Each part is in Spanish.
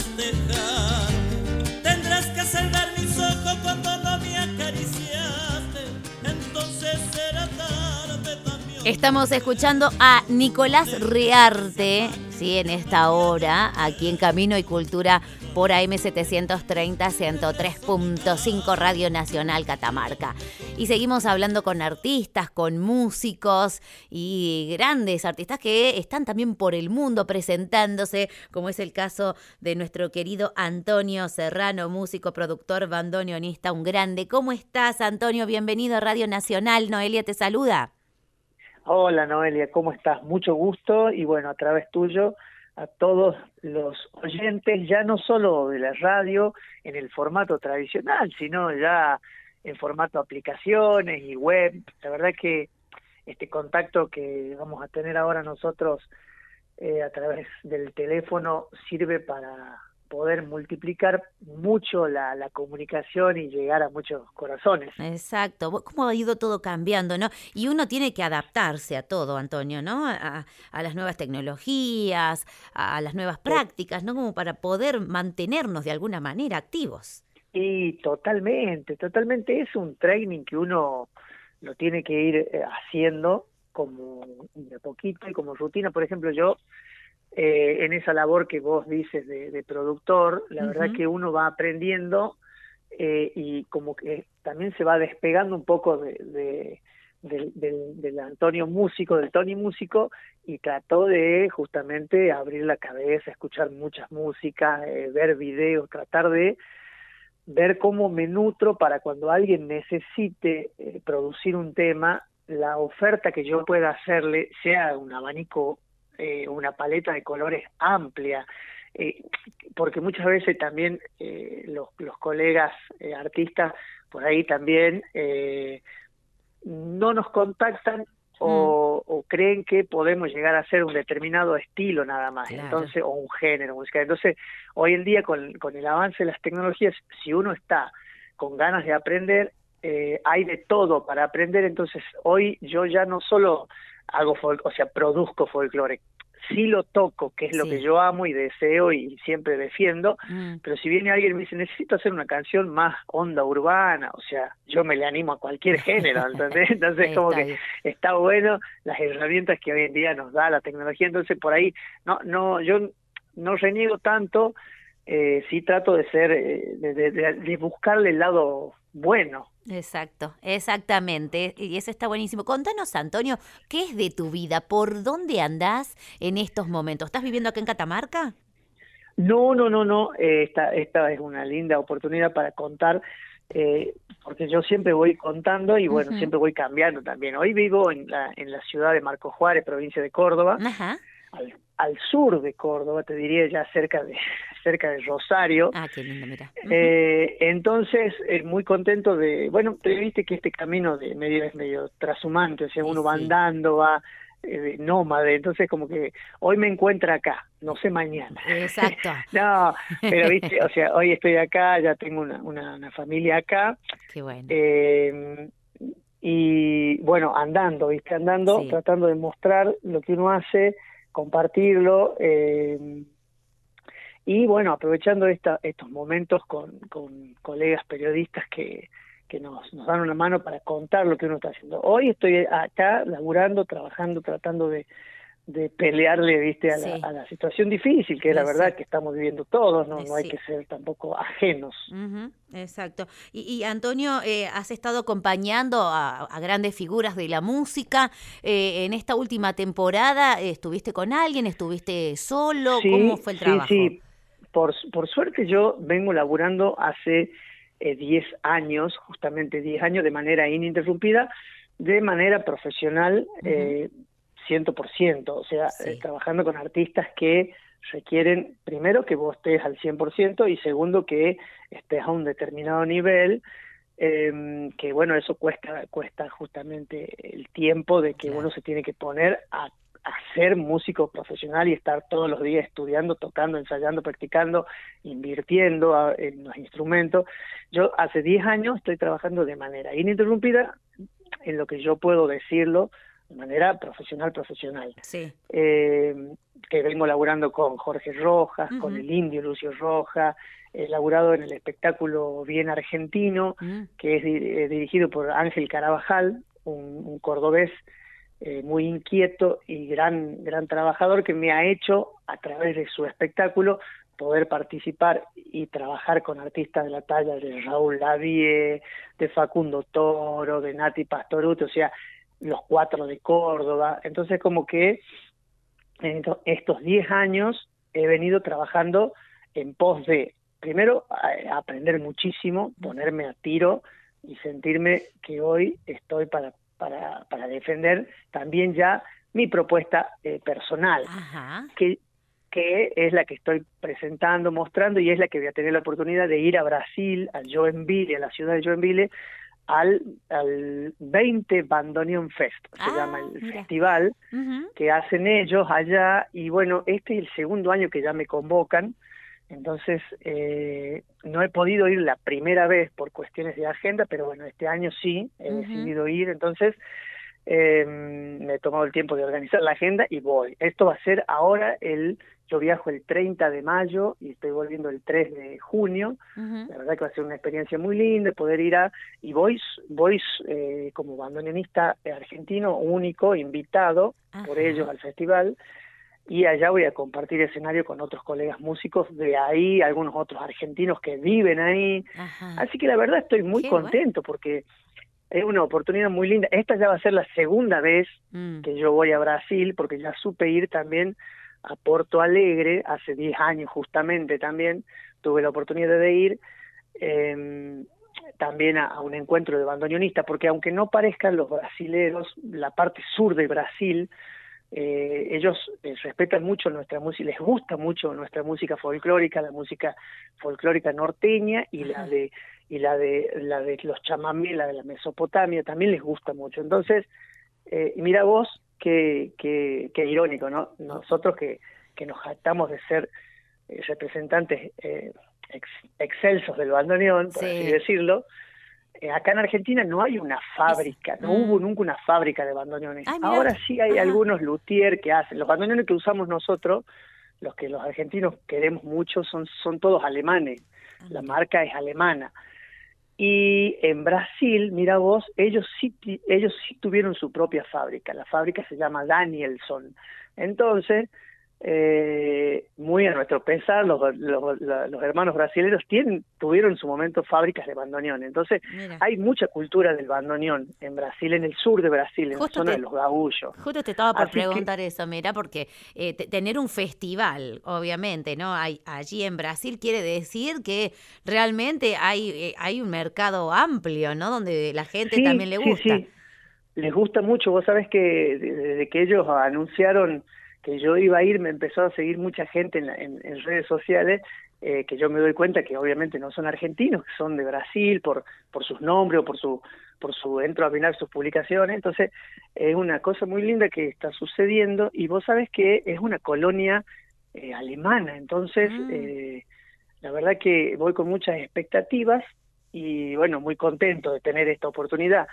festejar. Tendrás que cerrar mis ojos cuando no me acariciaste, entonces será tarde también. Estamos escuchando a Nicolás Rearte, ¿sí? En esta hora, aquí en Camino y Cultura por AM730, 103.5 Radio Nacional Catamarca. Y seguimos hablando con artistas, con músicos y grandes artistas que están también por el mundo presentándose, como es el caso de nuestro querido Antonio Serrano, músico, productor, bandoneonista, un grande. ¿Cómo estás, Antonio? Bienvenido a Radio Nacional. Noelia te saluda. Hola Noelia, ¿cómo estás? Mucho gusto y bueno, a través tuyo a todos los oyentes, ya no solo de la radio en el formato tradicional, sino ya en formato aplicaciones y web. La verdad que este contacto que vamos a tener ahora nosotros a través del teléfono sirve para poder multiplicar mucho la comunicación y llegar a muchos corazones. Exacto. ¿Cómo ha ido todo cambiando, no? Y uno tiene que adaptarse a todo, Antonio, ¿no? A las nuevas tecnologías, a las nuevas prácticas, ¿no? Como para poder mantenernos de alguna manera activos. Y totalmente es un training que uno lo tiene que ir haciendo como de poquito y como rutina. Por ejemplo, yo en esa labor que vos dices de productor, la verdad que uno va aprendiendo y como que también se va despegando un poco del Antonio músico, del Tony músico, y trató de justamente abrir la cabeza, escuchar muchas músicas, ver videos, tratar de ver cómo me nutro para cuando alguien necesite producir un tema, la oferta que yo pueda hacerle sea un abanico, una paleta de colores amplia, porque muchas veces también los colegas artistas por ahí también no nos contactan o creen que podemos llegar a hacer un determinado estilo nada más, claro. Entonces, o un género musical. Entonces, hoy en día con el avance de las tecnologías, si uno está con ganas de aprender, hay de todo para aprender. Entonces, hoy yo ya no solo hago produzco folclore, sí lo toco, que es lo que yo amo y deseo y siempre defiendo, pero si viene alguien y me dice, necesito hacer una canción más onda urbana, o sea, yo me le animo a cualquier género, ¿entendés? Entonces como que está bueno las herramientas que hoy en día nos da la tecnología. Entonces por ahí, yo no reniego tanto, sí trato de ser, de buscarle el lado bueno. Exacto, exactamente, y eso está buenísimo. Contanos, Antonio, ¿qué es de tu vida? ¿Por dónde andás en estos momentos? ¿Estás viviendo acá en Catamarca? No, esta es una linda oportunidad para contar, porque yo siempre voy contando y bueno, siempre voy cambiando también. Hoy vivo en la ciudad de Marcos Juárez, provincia de Córdoba, al sur de Córdoba, te diría ya cerca de Rosario. Ah, qué lindo, mira. Entonces, muy contento de, bueno, te viste que este camino es medio trashumante, o sea, uno va andando, va nómade, entonces como que hoy me encuentra acá, no sé mañana. Exacto. No, pero viste, o sea, hoy estoy acá, ya tengo una familia acá. Qué bueno. Y bueno, andando, tratando de mostrar lo que uno hace, compartirlo, y bueno, aprovechando estos momentos con colegas periodistas que nos dan una mano para contar lo que uno está haciendo. Hoy estoy acá laburando, trabajando, tratando de pelearle, viste, a la situación difícil, que es la verdad que estamos viviendo todos, no hay que ser tampoco ajenos. Exacto. Y Antonio, has estado acompañando a grandes figuras de la música. En esta última temporada, ¿estuviste con alguien? ¿Estuviste solo? ¿Cómo fue el trabajo? Sí. Por suerte yo vengo laburando hace 10 años, justamente 10 años, de manera ininterrumpida, de manera profesional, 100%, o sea, trabajando con artistas que requieren, primero, que vos estés al 100% y segundo, que estés a un determinado nivel, que bueno, eso cuesta justamente el tiempo de que uno se tiene que poner a ser músico profesional y estar todos los días estudiando, tocando, ensayando, practicando, invirtiendo en los instrumentos. Yo hace 10 años estoy trabajando de manera ininterrumpida, en lo que yo puedo decirlo, de manera profesional. Sí. Que vengo laburando con Jorge Rojas, con el indio Lucio Rojas, he laburado en el espectáculo Bien Argentino, que es dirigido por Ángel Carabajal, un cordobés muy inquieto y gran trabajador, que me ha hecho, a través de su espectáculo, poder participar y trabajar con artistas de la talla de Raúl Lavie, de Facundo Toro, de Nati Pastoruti, o sea, los Cuatro de Córdoba. Entonces, como que en estos 10 años he venido trabajando en pos de, primero, aprender muchísimo, ponerme a tiro y sentirme que hoy estoy para defender también ya mi propuesta personal, que es la que estoy presentando, mostrando, y es la que voy a tener la oportunidad de ir a Brasil, a Joinville, a la ciudad de Joinville, al 20 Bandoneon Fest, se llama el festival que hacen ellos allá, y bueno, este es el segundo año que ya me convocan. Entonces no he podido ir la primera vez por cuestiones de agenda, pero bueno, este año sí he decidido ir. Entonces me he tomado el tiempo de organizar la agenda y voy. Esto va a ser ahora, yo viajo el 30 de mayo y estoy volviendo el 3 de junio. La verdad que va a ser una experiencia muy linda poder ir y voy como bandoneonista argentino único, invitado por ellos al festival, y allá voy a compartir escenario con otros colegas músicos de ahí, algunos otros argentinos que viven ahí. Así que la verdad estoy muy contento porque es una oportunidad muy linda. Esta ya va a ser la segunda vez que yo voy a Brasil, porque ya supe ir también a Porto Alegre hace 10 años justamente. También tuve la oportunidad de ir también a un encuentro de bandoneonistas, porque aunque no parezcan, los brasileros, la parte sur de Brasil, ellos respetan mucho nuestra música, les gusta mucho nuestra música folclórica, la música folclórica norteña, y la de los chamamé, la de la Mesopotamia, también les gusta mucho. Entonces, mira vos qué irónico, ¿no? Nosotros que nos jactamos de ser representantes excelsos del bandoneón, por así decirlo. Acá en Argentina no hay una fábrica, no hubo nunca una fábrica de bandoneones. Ahora sí hay algunos luthier que hacen. Los bandoneones que usamos nosotros, los que los argentinos queremos mucho, son todos alemanes. La marca es alemana. Y en Brasil, mira vos, ellos sí tuvieron su propia fábrica. La fábrica se llama Danielson. Entonces, muy a nuestro pesar, los hermanos brasileños tuvieron en su momento fábricas de bandoneón. Entonces, hay mucha cultura del bandoneón en Brasil, en el sur de Brasil, en la zona de los gaúchos. Justo te estaba por preguntar eso, mira, porque tener un festival, obviamente, ¿no? Allí en Brasil quiere decir que realmente hay un mercado amplio, ¿no? Donde la gente también le gusta. Sí, les gusta mucho. Vos sabés que desde que ellos anunciaron que yo iba a ir, me empezó a seguir mucha gente en redes sociales, que yo me doy cuenta que obviamente no son argentinos, que son de Brasil por sus nombres o por su entro a mirar sus publicaciones. Entonces es una cosa muy linda que está sucediendo, y vos sabés que es una colonia alemana. Entonces la verdad que voy con muchas expectativas y bueno, muy contento de tener esta oportunidad.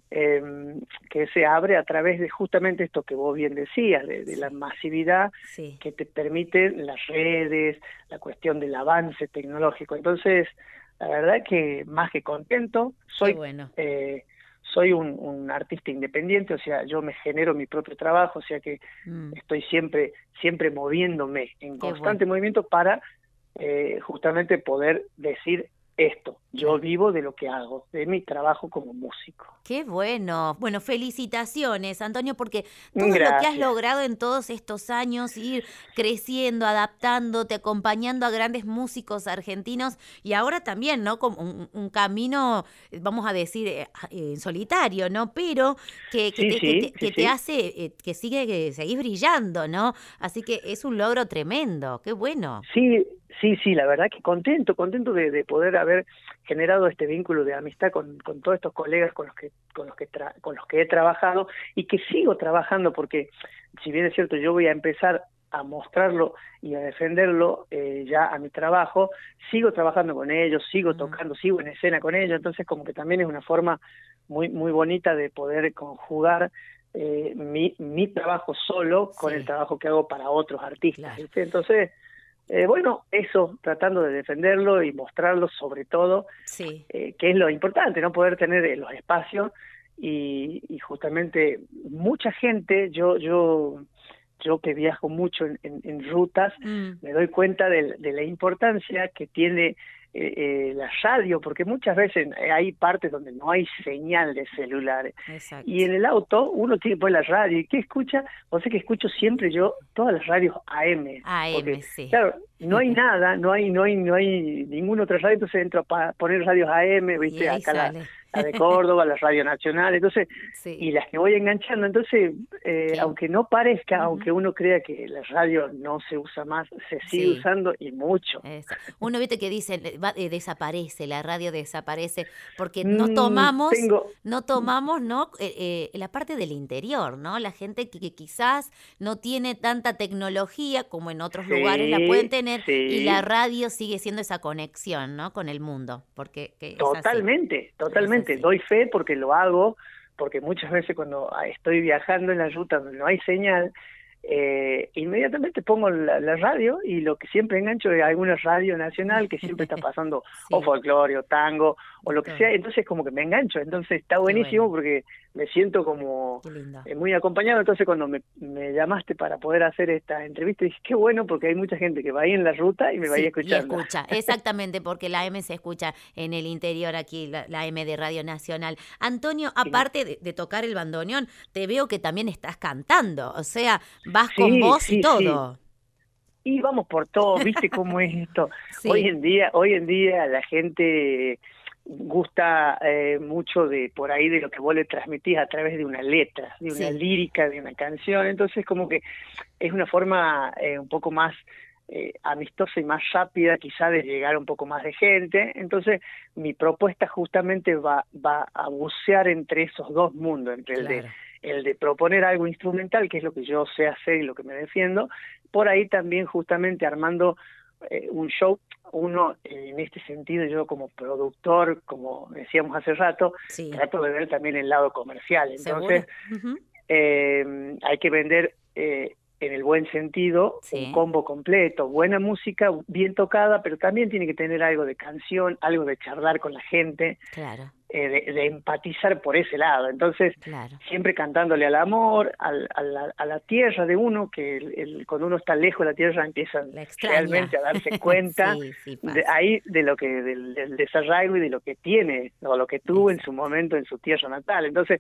Que se abre a través de justamente esto que vos bien decías, de la masividad que te permiten las redes, la cuestión del avance tecnológico. Entonces, la verdad que más que contento, soy un artista independiente, o sea, yo me genero mi propio trabajo, o sea que estoy siempre moviéndome, en constante movimiento para justamente poder decir esto. Yo vivo de lo que hago, de mi trabajo como músico. Qué bueno. Bueno, felicitaciones, Antonio, porque todo lo que has logrado en todos estos años, ir creciendo, adaptándote, acompañando a grandes músicos argentinos, y ahora también, ¿no? Como un camino, vamos a decir, solitario, ¿no? Pero que te hace que seguís brillando, ¿no? Así que es un logro tremendo. Qué bueno. Sí, la verdad que contento de poder haber generado este vínculo de amistad con todos estos colegas con los que he trabajado y que sigo trabajando, porque si bien es cierto, yo voy a empezar a mostrarlo y a defenderlo ya a mi trabajo, sigo trabajando con ellos, sigo tocando, sigo en escena con ellos. Entonces como que también es una forma muy bonita de poder conjugar mi trabajo solo con Sí. el trabajo que hago para otros artistas. Claro. ¿Viste? Entonces, bueno, eso, tratando de defenderlo y mostrarlo sobre todo, Sí. que es lo importante, no poder tener los espacios y justamente mucha gente, yo que viajo mucho en rutas, Mm, me doy cuenta de la importancia que tiene la radio, porque muchas veces hay partes donde no hay señal de celulares. Y exacto. en el auto uno tiene que poner la radio. ¿Y qué escucha? O sea que escucho siempre yo todas las radios AM, porque AM, sí. claro, no hay nada, no hay ninguna otra radio, entonces entro a poner radios AM, Y viste, ahí acá sale. la de Córdoba, la Radio Nacional, entonces, Sí. y las que voy enganchando, entonces, ¿Qué? aunque no parezca, Ujú. aunque uno crea que la radio no se usa más, se sigue Sí. usando y mucho. Uno viste que dice, desaparece, la radio desaparece, porque Tengo, no tomamos, ¿no? La parte del interior, ¿no? La gente que quizás no tiene tanta tecnología como en otros lugares la pueden sí, tener, y la sí, radio sigue siendo esa conexión, ¿no? Con el mundo, porque que es así, totalmente, es totalmente, así. doy fe porque lo hago, porque muchas veces cuando estoy viajando en la ruta donde no hay señal, inmediatamente pongo la radio y lo que siempre engancho es alguna radio nacional que siempre está pasando o Sí, folclore o tango o de lo que todo. sea, entonces como que me engancho, entonces está Qué buenísimo bueno, porque me siento como qué lindo. muy acompañado, entonces cuando me llamaste para poder hacer esta entrevista dije, qué bueno porque hay mucha gente que va ahí en la ruta y me va a ir Sí, y escuchando. escucha, exactamente, porque la M se escucha en el interior aquí, la M de Radio Nacional. Antonio, Y- aparte de tocar el bandoneón, te veo que también estás cantando, o sea, vas con Sí, voz y sí, sí. todo. Y vamos por todo, ¿viste cómo es esto? Sí, Hoy en día la gente gusta mucho de por ahí de lo que vos le transmitís a través de una letra, de una sí, lírica, de una canción, entonces como que es una forma un poco más amistosa y más rápida quizá de llegar a un poco más de gente, entonces mi propuesta justamente va a bucear entre esos dos mundos, entre claro. el de proponer algo instrumental, que es lo que yo sé hacer y lo que me defiendo, por ahí también justamente armando un show, uno en este sentido yo como productor, como decíamos hace rato, Sí, trato de ver también el lado comercial, ¿seguro? entonces Ujú. hay que vender en el buen sentido un Sí, combo completo, buena música, bien tocada, pero también tiene que tener algo de canción, algo de charlar con la gente, claro, de empatizar por ese lado. Entonces, claro. siempre cantándole al amor, a la tierra de uno, que cuando uno está lejos de la tierra empiezan La realmente extraña. a darse cuenta Sí, sí de pasa. ahí de lo que del desarraigo y de lo que tiene o lo que tuvo en su Exacto. momento en su tierra natal. Entonces,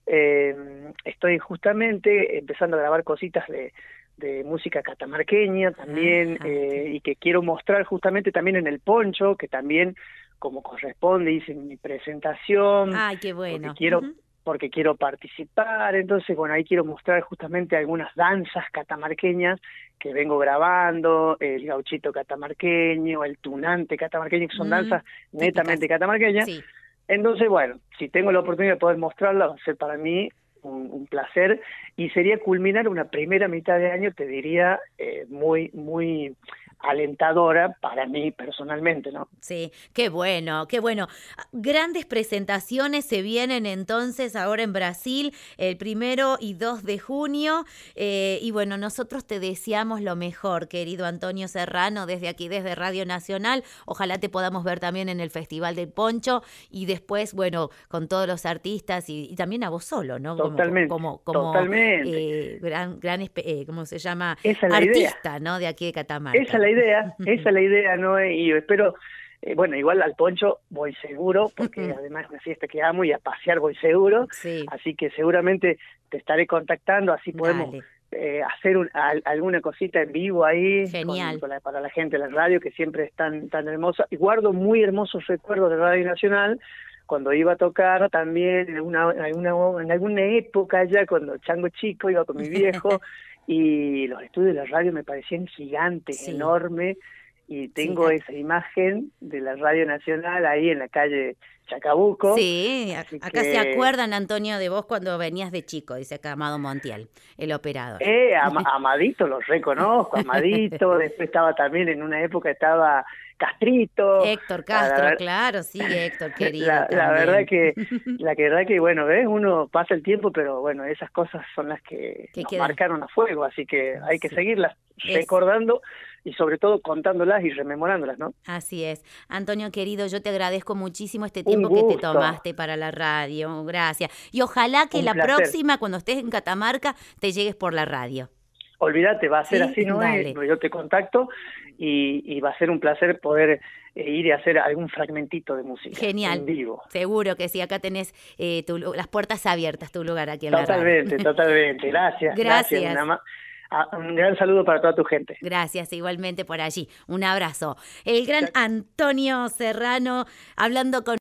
estoy justamente empezando a grabar cositas de música catamarqueña también Ajá, y que quiero mostrar justamente también en el poncho, que también como corresponde hice mi presentación, ay, qué porque bueno. quiero Ujú. porque quiero participar, entonces bueno, ahí quiero mostrar justamente algunas danzas catamarqueñas que vengo grabando, el gauchito catamarqueño, el tunante catamarqueño, que son danzas netamente Típicas. catamarqueñas. Sí. Entonces, bueno, si tengo la oportunidad de poder mostrarla, va a ser para mí un placer y sería culminar una primera mitad de año, te diría, muy, muy alentadora para mí personalmente, ¿no? Sí, qué bueno, qué bueno. Grandes presentaciones se vienen entonces ahora en Brasil el 1 y 2 de junio. Y bueno, nosotros te deseamos lo mejor, querido Antonio Serrano, desde aquí, desde Radio Nacional. Ojalá te podamos ver también en el Festival del Poncho y después, bueno, con todos los artistas y también a vos solo, ¿no? Totalmente, Como totalmente. ¿cómo se llama? Esa es la idea. Artista, ¿no? De aquí de Esa Catamarca. es la idea, esa es la idea, ¿no? Y espero, bueno, igual al poncho voy seguro, porque además es una fiesta que amo y a pasear voy seguro, Sí, así que seguramente te estaré contactando, así podemos dale. hacer alguna cosita en vivo ahí Genial. para la gente de la radio, que siempre es tan hermosa. Y guardo muy hermosos recuerdos de Radio Nacional, cuando iba a tocar también en alguna época ya, cuando chango chico, iba con mi viejo, y los estudios de la radio me parecían gigantes, Sí, enormes, y sí, tengo esa imagen de la Radio Nacional ahí en la calle Chacabuco, sí, así acá se que acuerdan, Antonio, de vos cuando venías de chico, dice acá Amado Montiel, el operador. Amadito los reconozco, Amadito, después estaba también en una época, estaba Castrito. Héctor Castro, claro, sí, Héctor, querido. La verdad que, bueno, ¿ves? Uno pasa el tiempo, pero bueno, esas cosas son las que nos marcaron a fuego, así que hay que seguirlas recordando y sobre todo contándolas y rememorándolas, ¿no? Así es. Antonio, querido, yo te agradezco muchísimo este tiempo que te tomaste para la radio. Gracias. Y ojalá que la próxima, cuando estés en Catamarca, te llegues por la radio. Olvídate, va a ser así, ¿no? Yo te contacto y va a ser un placer poder ir y hacer algún fragmentito de música. Genial. En vivo. Seguro que sí, acá tenés las puertas abiertas, tu lugar aquí en la radio. Totalmente. Gracias. Un gran saludo para toda tu gente. Gracias, igualmente por allí. Un abrazo. El gran Antonio Serrano hablando con